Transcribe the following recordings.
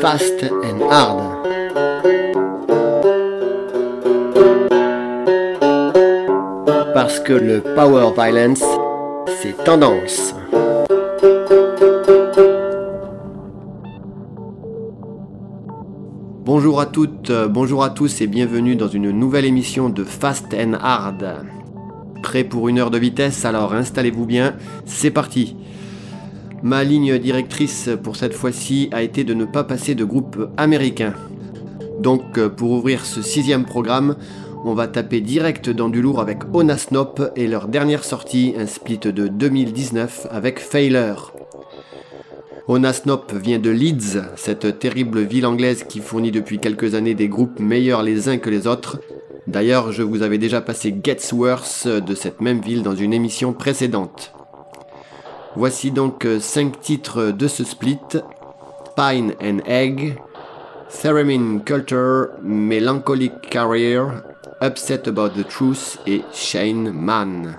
Fast and Hard. Parce que le power violence, c'est tendance. Bonjour à toutes, bonjour à tous et bienvenue dans une nouvelle émission de Fast and Hard. Prêt pour une heure de vitesse, alors installez-vous bien, c'est parti. Ma ligne directrice pour cette fois-ci a été de ne pas passer de groupe américain. Donc pour ouvrir ce 6e programme, on va taper direct dans du lourd avec Onasnop et leur dernière sortie, un split de 2019 avec Failure. Onasnop vient de Leeds, cette terrible ville anglaise qui fournit depuis quelques années des groupes meilleurs les uns que les autres. D'ailleurs, je vous avais déjà passé Gets Worse de cette même ville dans une émission précédente. Voici donc 5 titres de ce split: Pine and Egg, Theremin Culture, Melancholic Career, Upset About the Truth et Shane Man.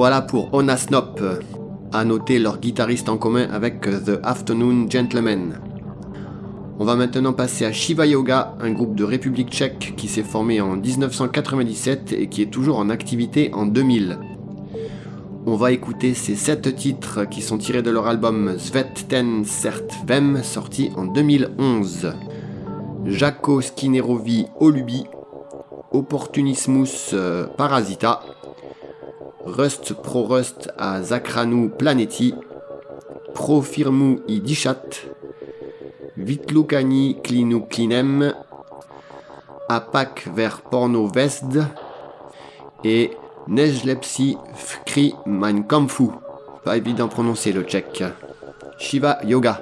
Voilà pour Onasnop. À noter leur guitariste en commun avec The Afternoon Gentlemen. On va maintenant passer à Shiva Yoga, un groupe de République tchèque qui s'est formé en 1997 et qui est toujours en activité en 2000. On va écouter ces 7 titres qui sont tirés de leur album Svet ten Certvem, sorti en 2011. Jako Skinerovi Olubi, Opportunismus Parasita, Rust Pro Rust à Zakranu Planeti, Pro Firmu I Dishat, Vitlukani Klinu Klinem, Apak vers Porno Vesd et Nejlepsi Vkri Mein Kampfu. Pas évident de prononcer le tchèque. Shiva Yoga.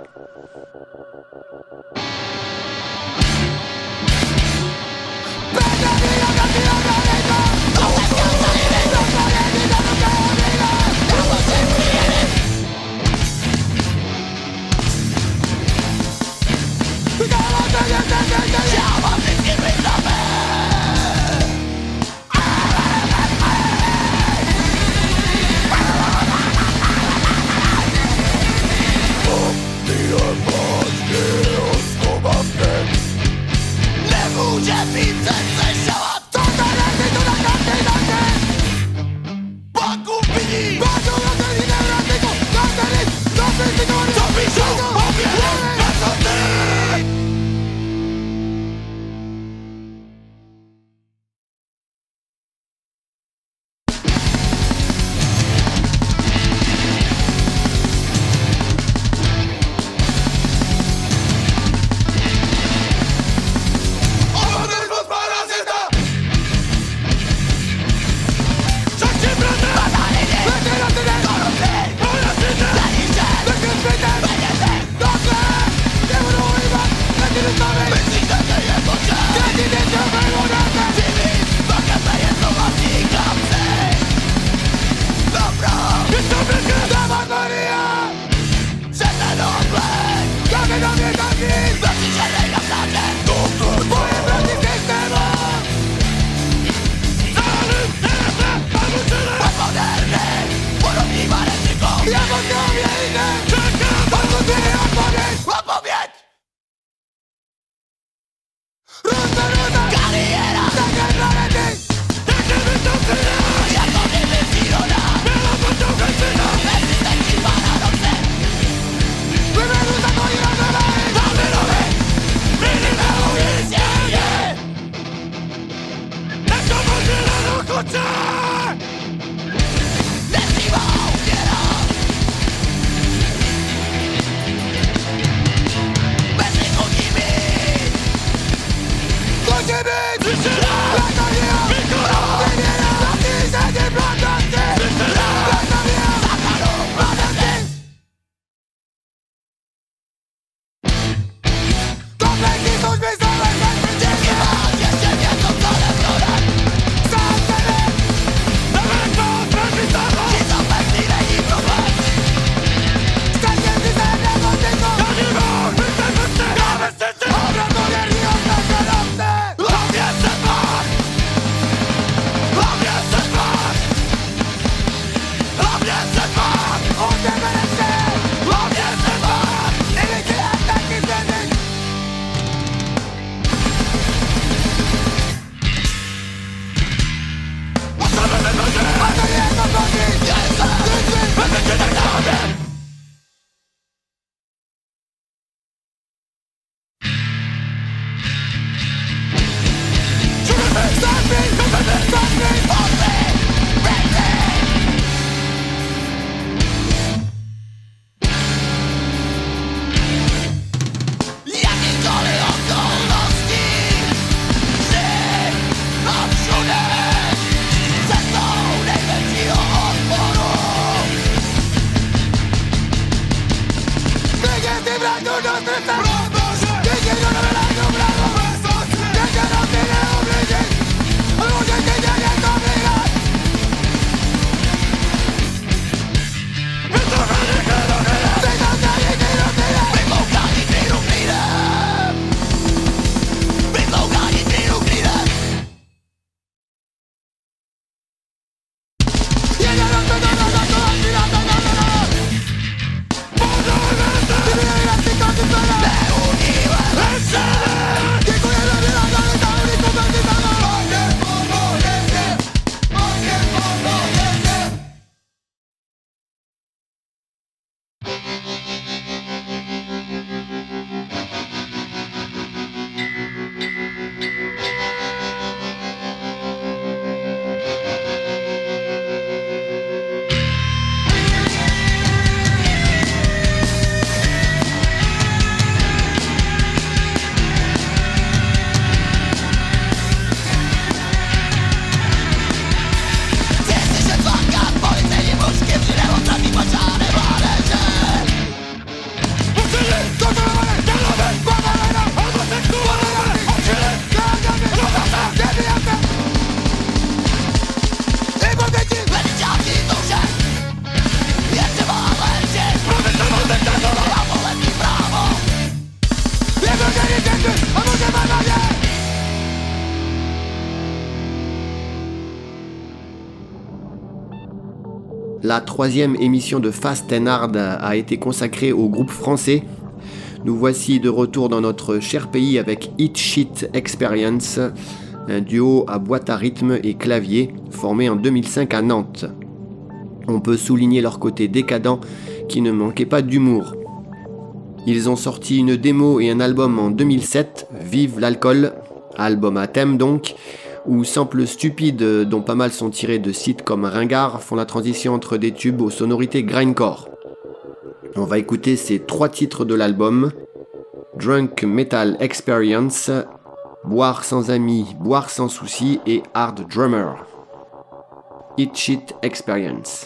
la 3e émission de Fast and Hard a été consacrée au groupe français. Nous voici de retour dans notre cher pays avec Eat Shit Experience, un duo à boîte à rythme et clavier formé en 2005 à Nantes. On peut souligner leur côté décadent qui ne manquait pas d'humour. Ils ont sorti une démo et un album en 2007, Vive l'alcool, album à thème donc, où samples stupides dont pas mal sont tirés de sites comme Ringard font la transition entre des tubes aux sonorités grindcore. On va écouter ces 3 titres de l'album: Drunk Metal Experience, Boire sans amis, boire sans soucis et Hard Drummer. Eat Shit Experience.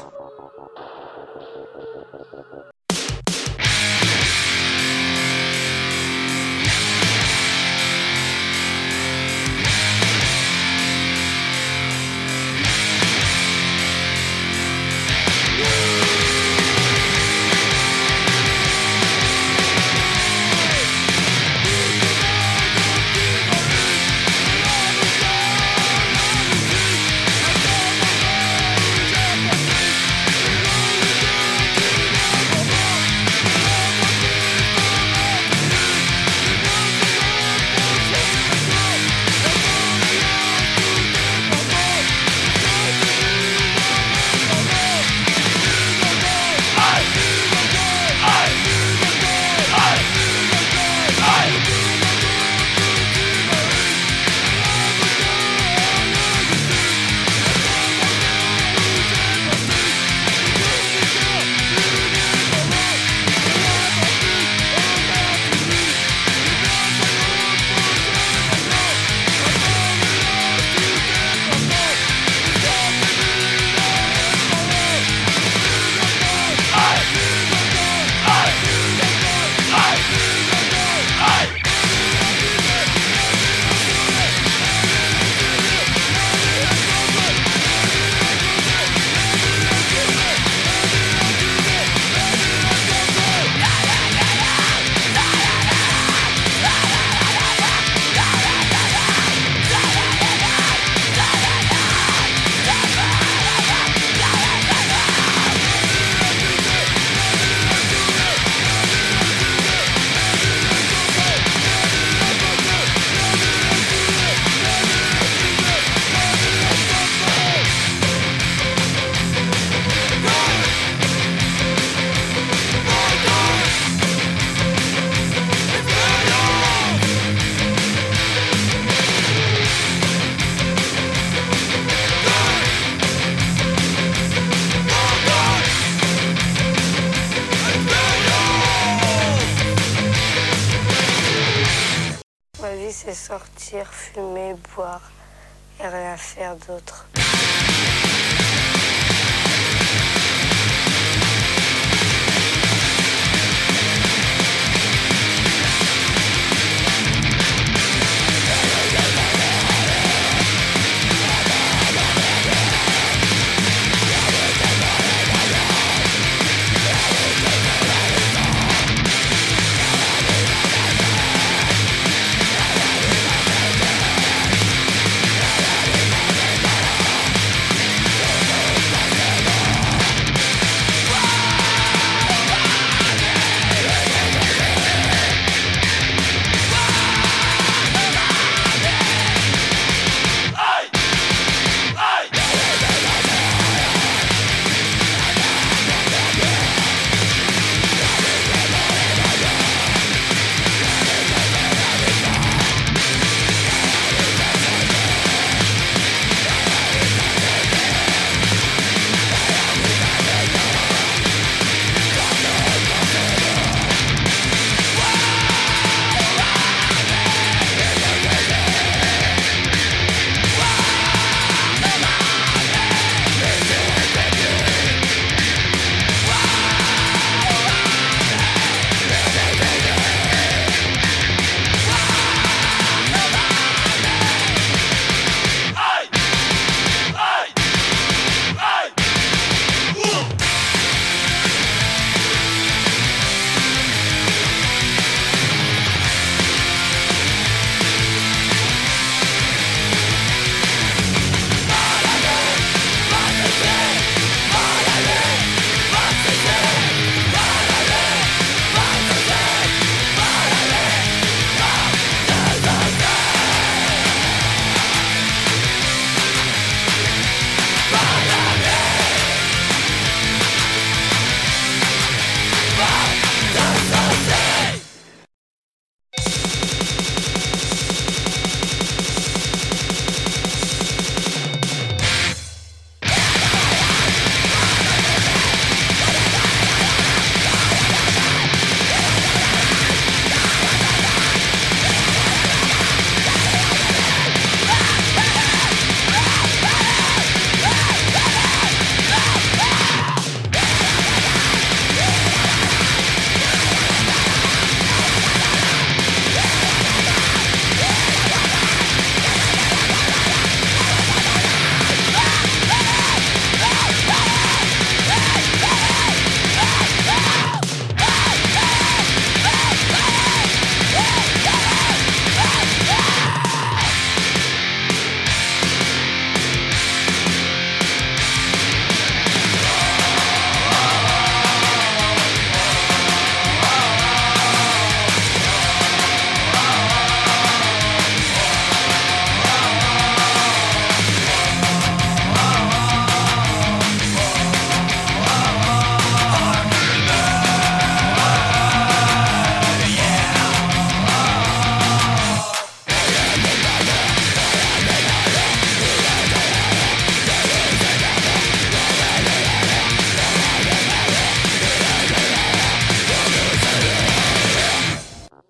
C'est sortir, fumer, boire et rien faire d'autre.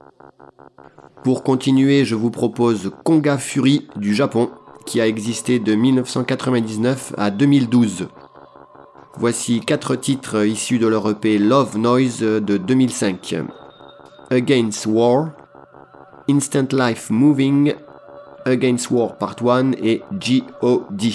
Pour continuer, je vous propose Konga Fury du Japon, qui a existé de 1999 à 2012. Voici 4 titres issus de leur EP Love Noise de 2005. Against War, Instant Life Moving, Against War Part 1 et G.O.D.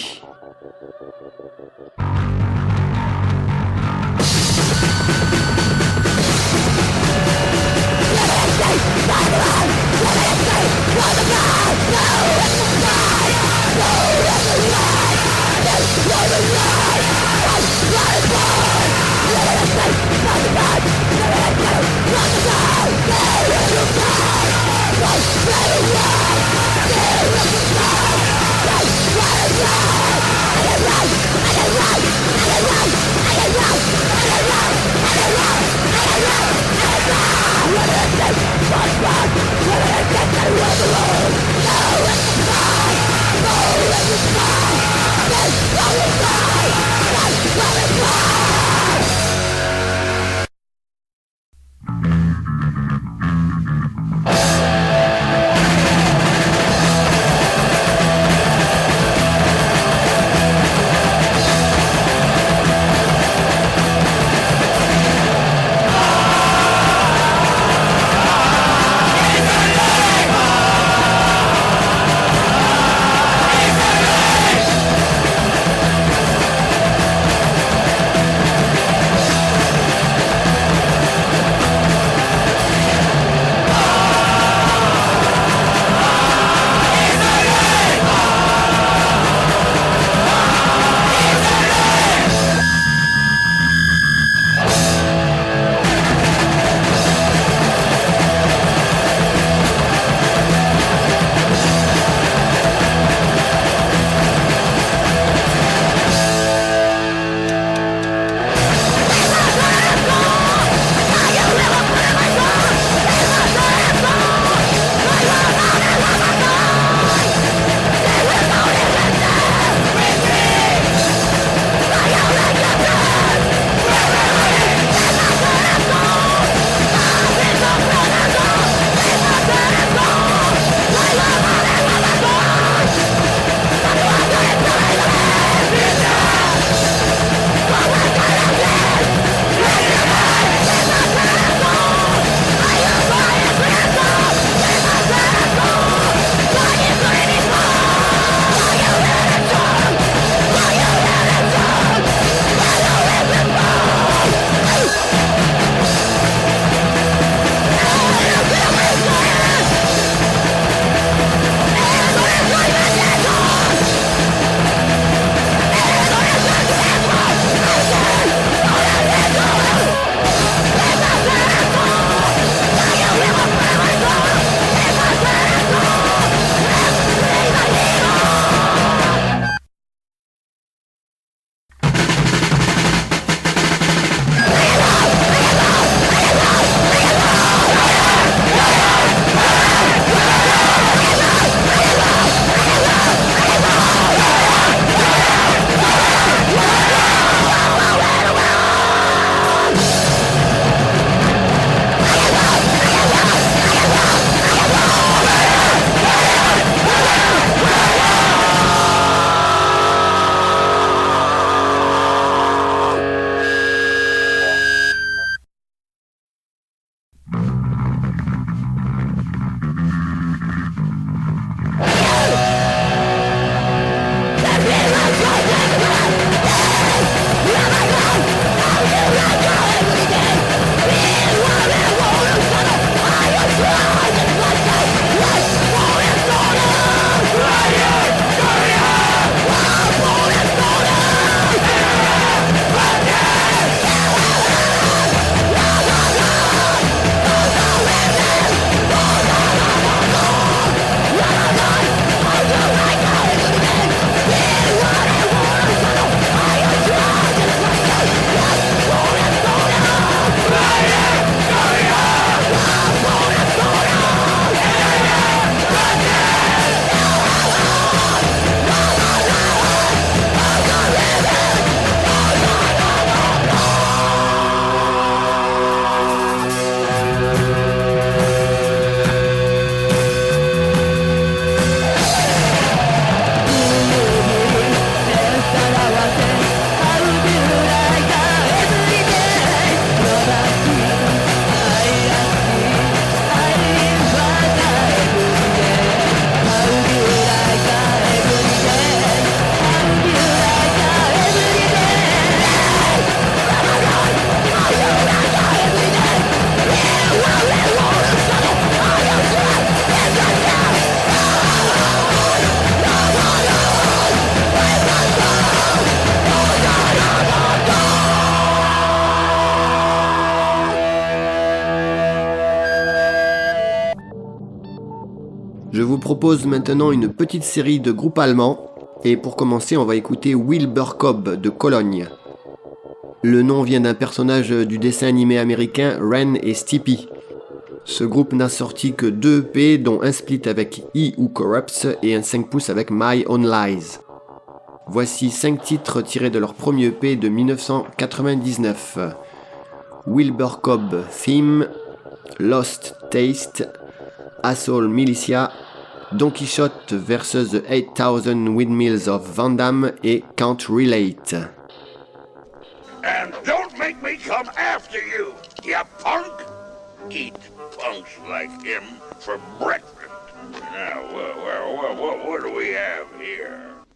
Je vous propose maintenant une petite série de groupes allemands, et pour commencer on va écouter Wilbur Cobb de Cologne. Le nom vient d'un personnage du dessin animé américain Ren et Stimpy. Ce groupe n'a sorti que 2 EP, dont un split avec He Who Corrupts et un 5 pouces avec My Own Lies. Voici 5 titres tirés de leur premier EP de 1999. Wilbur Cobb Theme, Lost Taste, Asshole Militia, Don Quichotte vs The 8000 Windmills of Van Damme et Can't Relate. And don't make me come after you, you punk! Eat punks like him for breakfast. Now, what do we have here?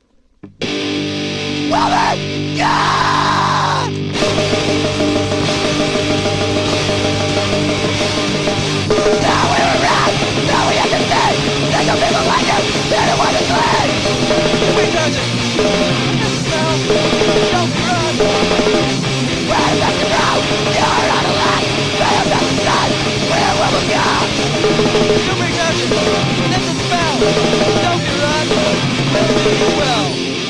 Woman! God! Now we were wrong! Now we understand! There's some people like you that don't want to slay! We does it! Don't run! Where is that to go? You're out of luck! They have nothing done! Where will we go? Don't make action! That's a spell! Don't be run! Maybe you will!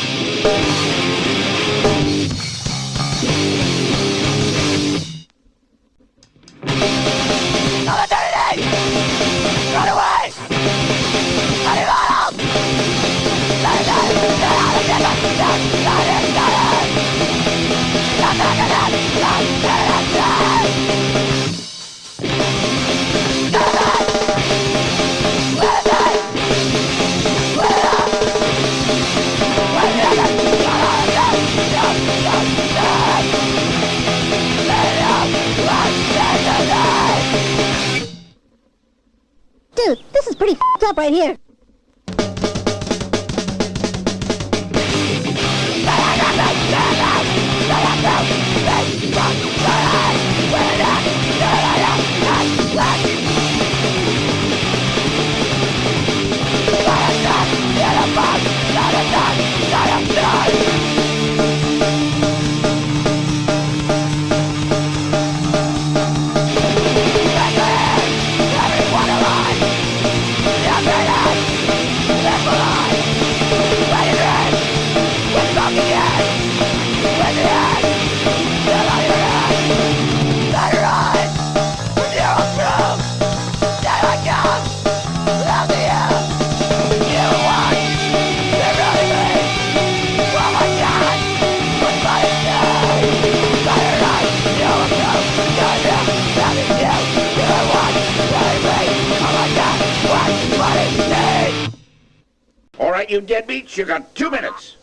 Run away! Let him out! Let him out! Let him out! Dude, this is pretty f***ed up right here. All right, you deadbeats, you got 2 minutes.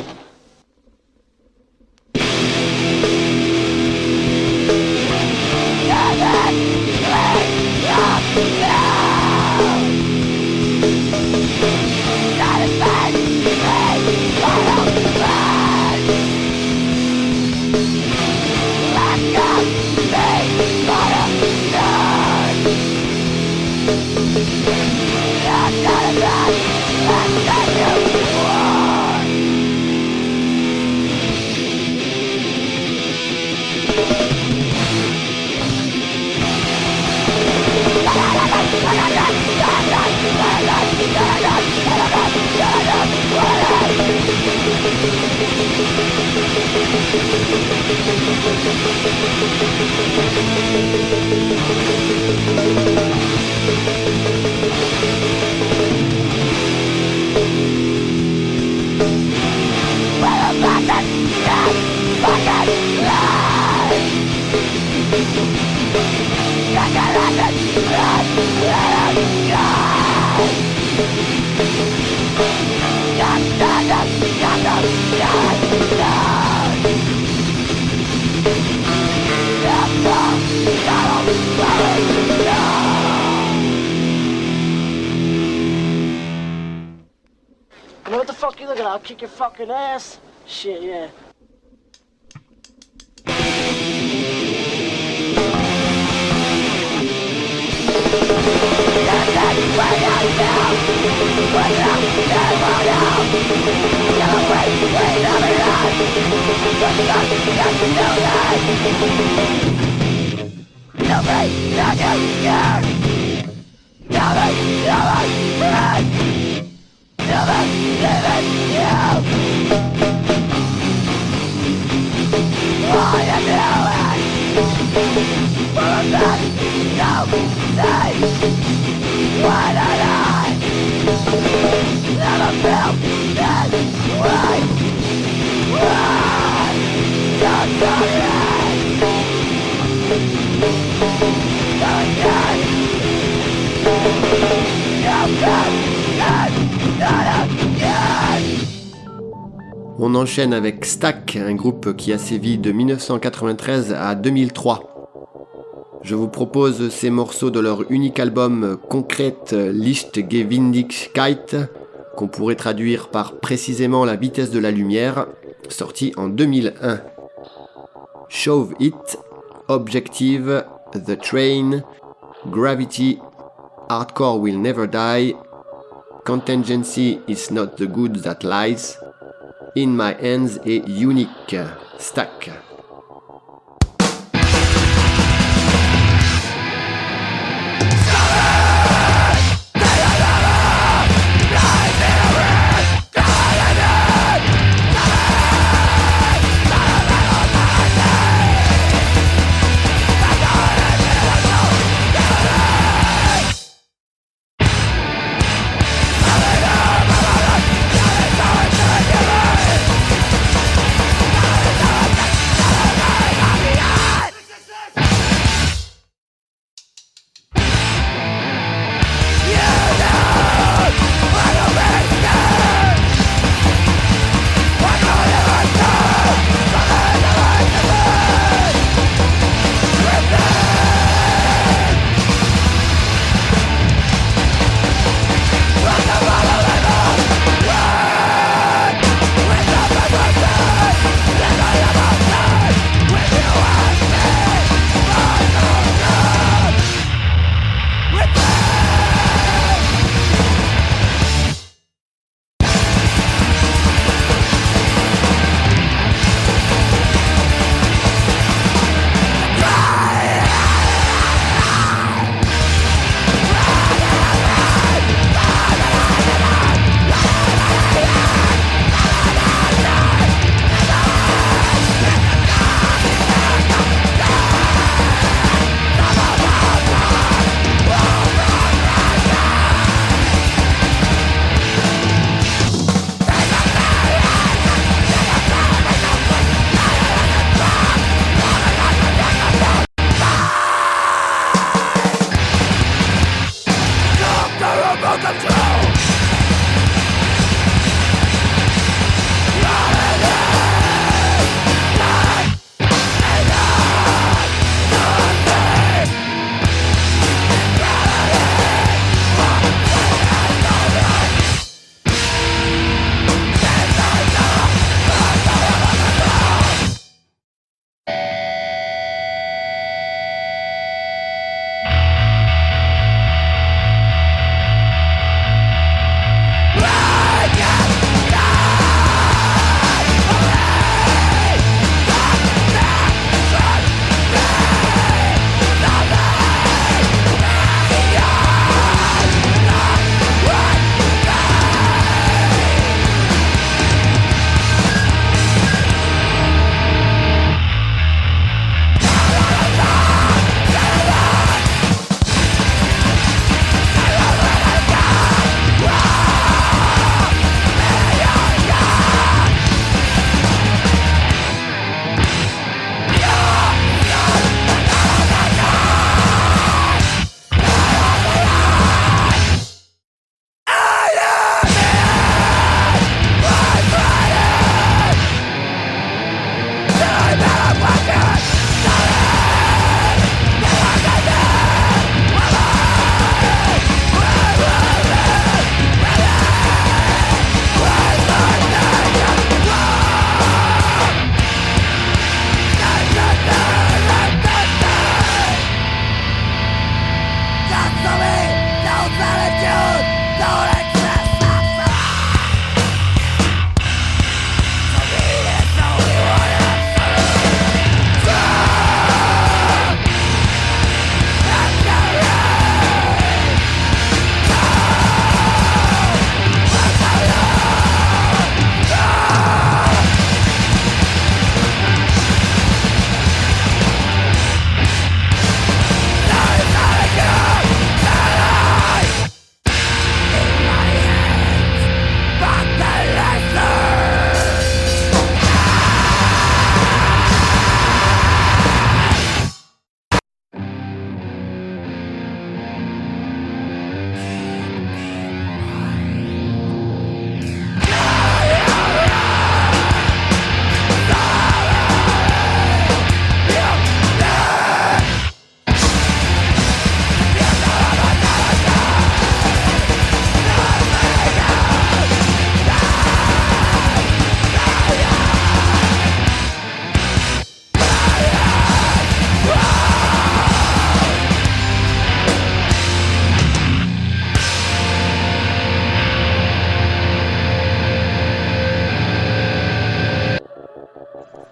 You know what the fuck you looking at? I'll kick your fucking ass. Shit, yeah. Nobody, On enchaîne avec Stack, un groupe qui a sévi de 1993 à 2003. Je vous propose ces morceaux de leur unique album Concrete Lichtgeschwindigkeit, qu'on pourrait traduire par précisément la vitesse de la lumière, sorti en 2001. Shove It, Objective, The Train, Gravity, Hardcore Will Never Die, Contingency is Not the Good That Lies, In My Hands et Unique. Stack. We'll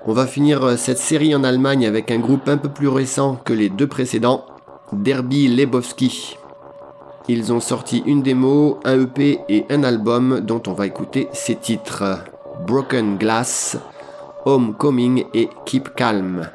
On va finir cette série en Allemagne avec un groupe un peu plus récent que les deux précédents, Derby Lebowski. Ils ont sorti une démo, un EP et un album dont on va écouter ces titres: Broken Glass, Homecoming et Keep Calm.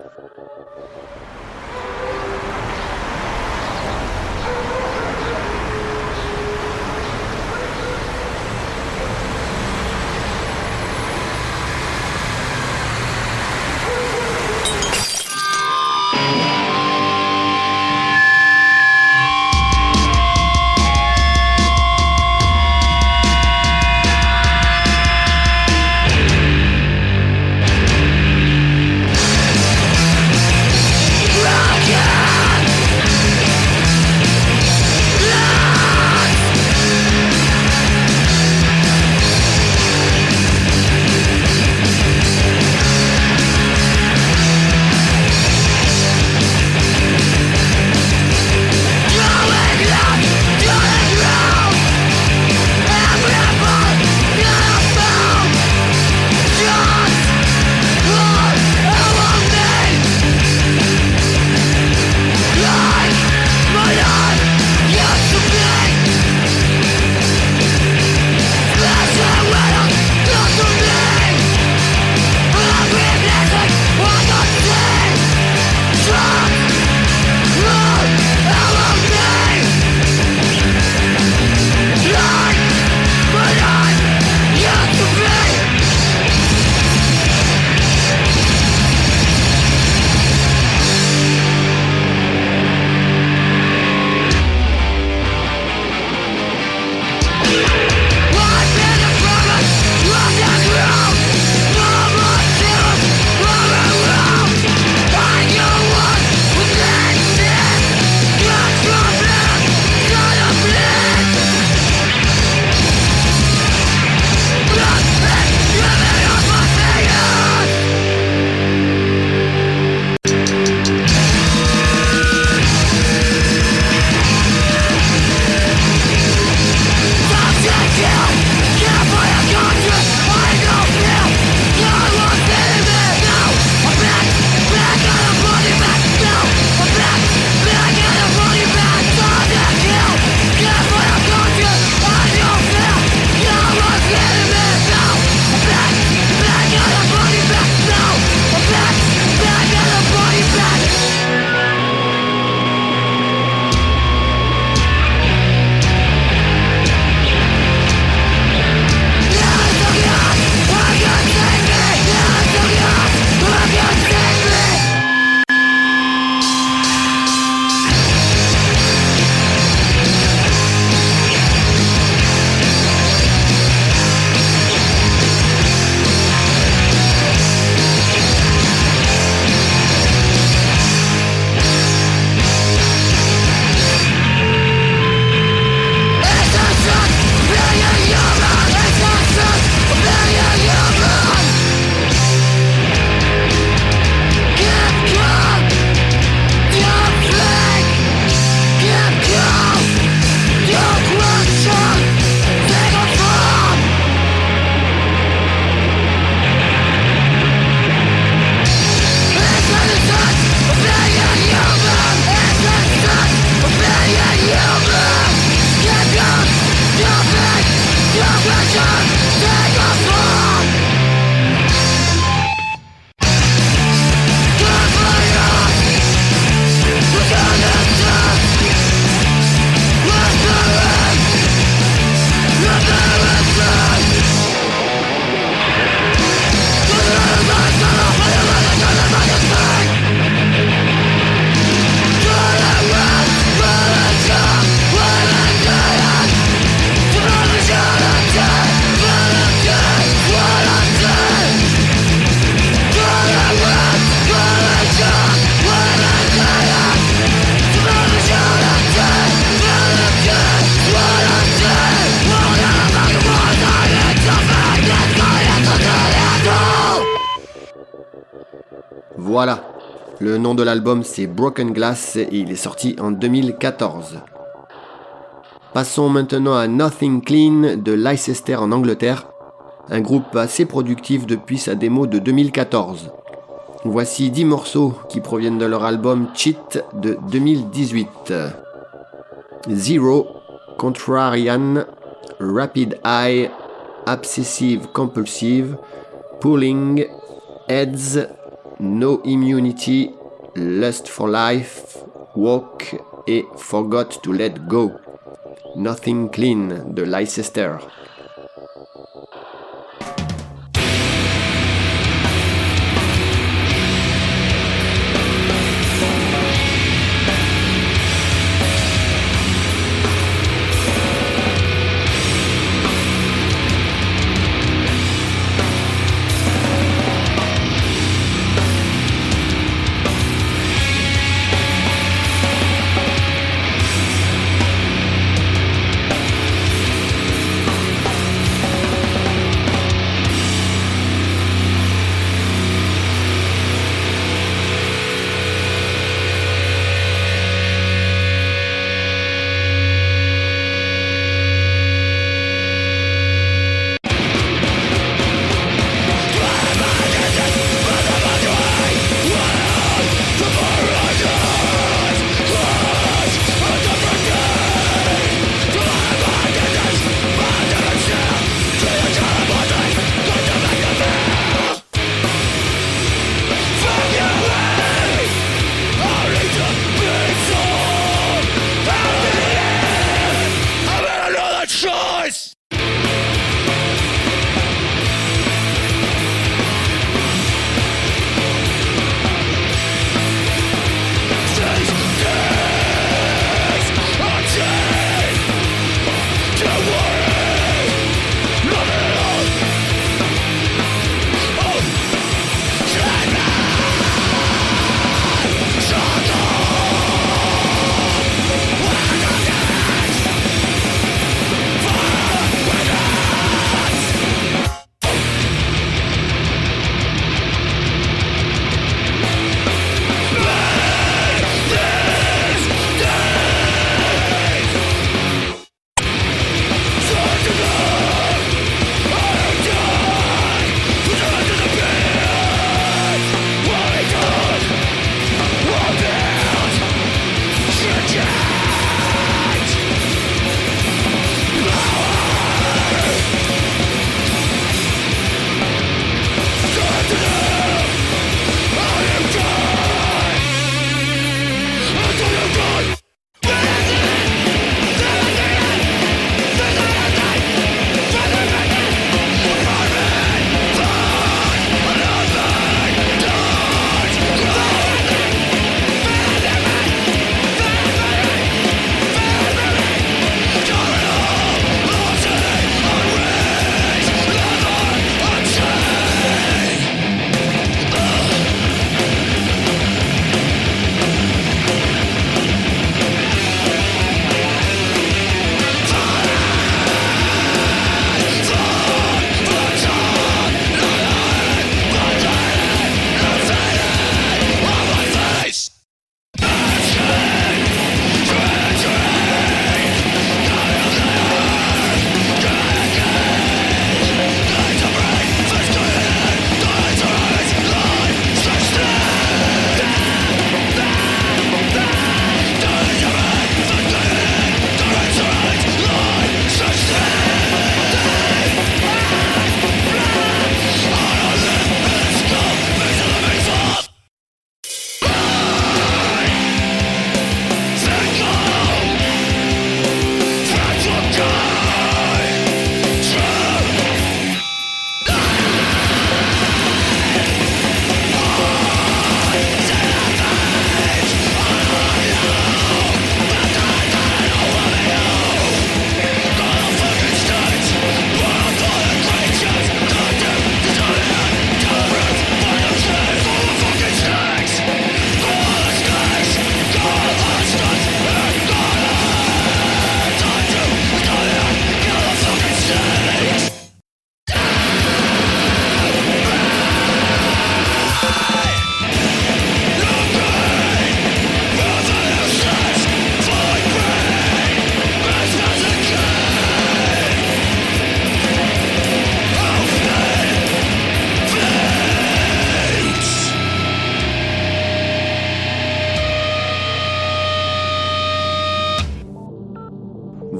Voilà, le nom de l'album c'est Broken Glass et il est sorti en 2014. Passons maintenant à Nothing Clean de Leicester en Angleterre, un groupe assez productif depuis sa démo de 2014. Voici 10 morceaux qui proviennent de leur album Cheat de 2018. Zero, Contrarian, Rapid Eye, Obsessive Compulsive, Pulling, Heads, No Immunity, Lust for Life, Walk et Forgot to Let Go. Nothing Clean de Leicester.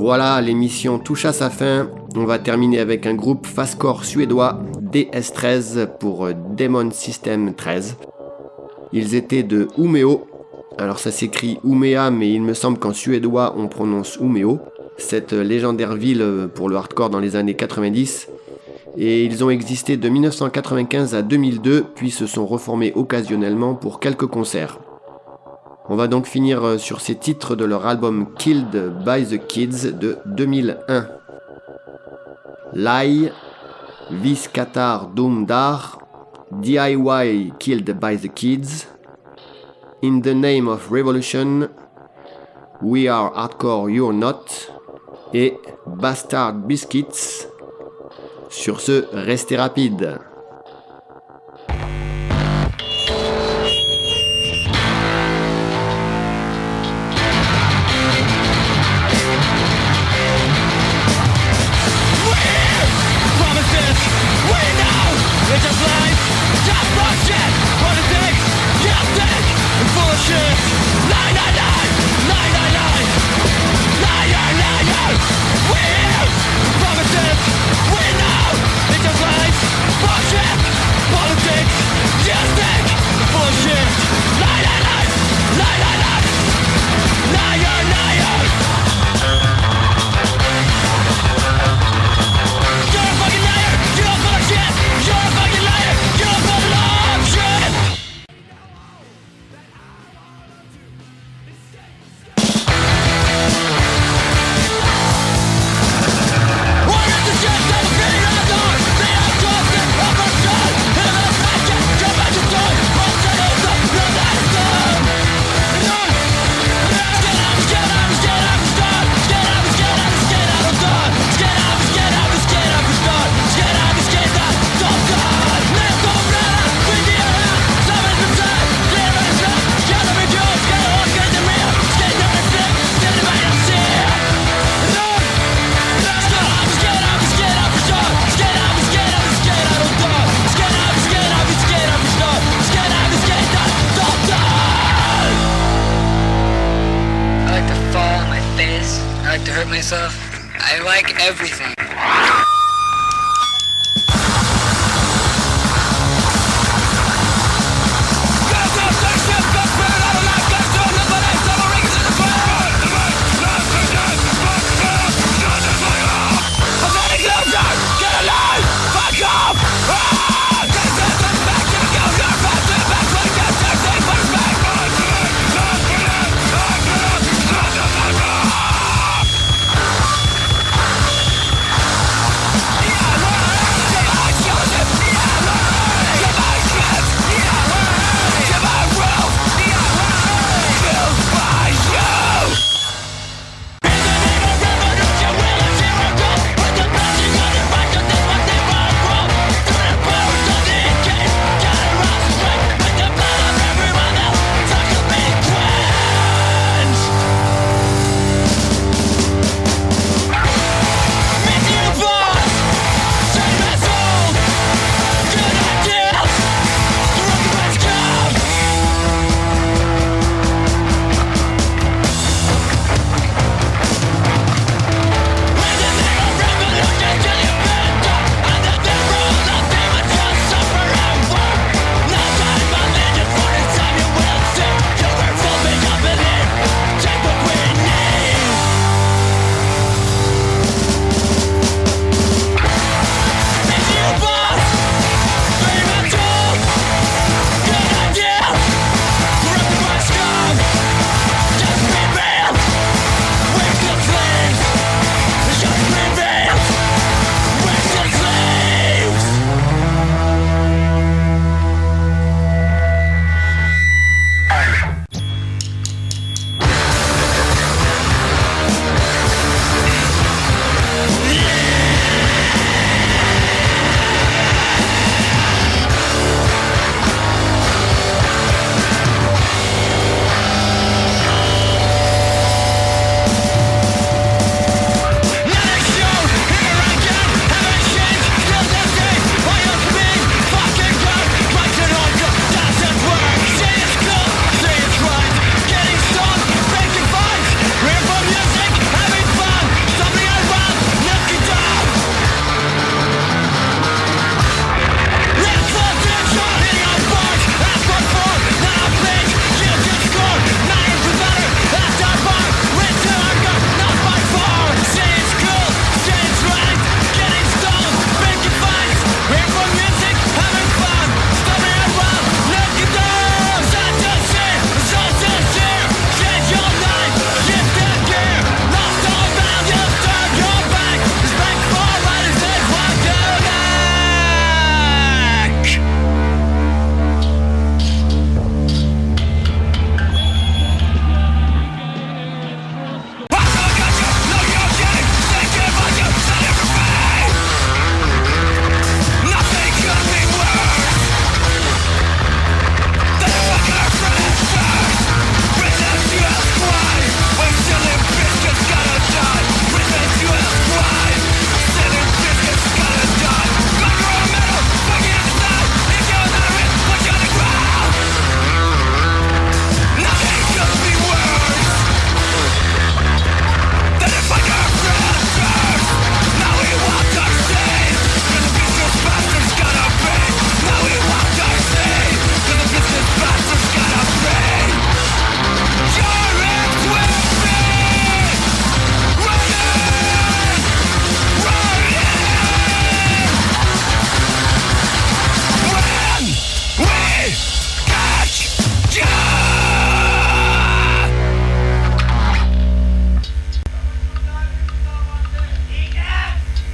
Voilà, l'émission touche à sa fin. On va terminer avec un groupe fastcore suédois, DS13 pour Demon System 13. Ils étaient de Umeå. Alors ça s'écrit Umea, mais il me semble qu'en suédois on prononce Umeå. Cette légendaire ville pour le hardcore dans les années 90. Et ils ont existé de 1995 à 2002, puis se sont reformés occasionnellement pour quelques concerts. On va donc finir sur ces titres de leur album Killed by the Kids de 2001. Lie, Vis Katar Doomdar, DIY Killed by the Kids, In the Name of Revolution, We Are Hardcore You're Not et Bastard Biscuits. Sur ce, restez rapides. I like to hurt myself. I like everything.